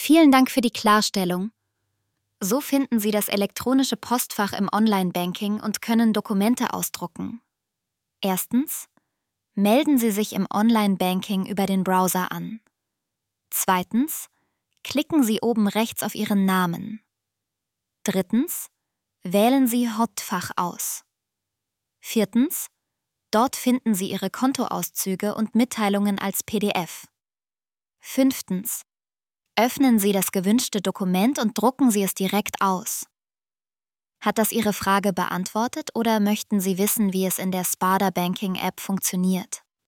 Vielen Dank für die Klarstellung. So finden Sie das elektronische Postfach im Online-Banking und können Dokumente ausdrucken. Erstens: Melden Sie sich im Online-Banking über den Browser an. Zweitens: Klicken Sie oben rechts auf Ihren Namen. Drittens: Wählen Sie Hauptfach aus. Viertens: Dort finden Sie Ihre Kontoauszüge und Mitteilungen als PDF. Fünftens: Öffnen Sie das gewünschte Dokument und drucken Sie es direkt aus. Hat das Ihre Frage beantwortet oder möchten Sie wissen, wie es in der Sparda Banking App funktioniert?